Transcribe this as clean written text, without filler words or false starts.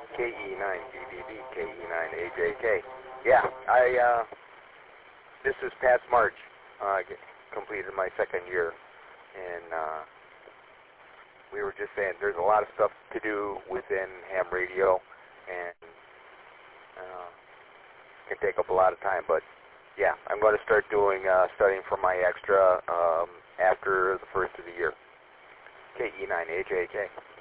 KE9BBB, KE9AJK. Yeah, this is past March. I completed my second year, and we were just saying there's a lot of stuff to do within ham radio, and can take up a lot of time. But yeah, I'm going to start doing studying for my extra after the first of the year. KE9AJK.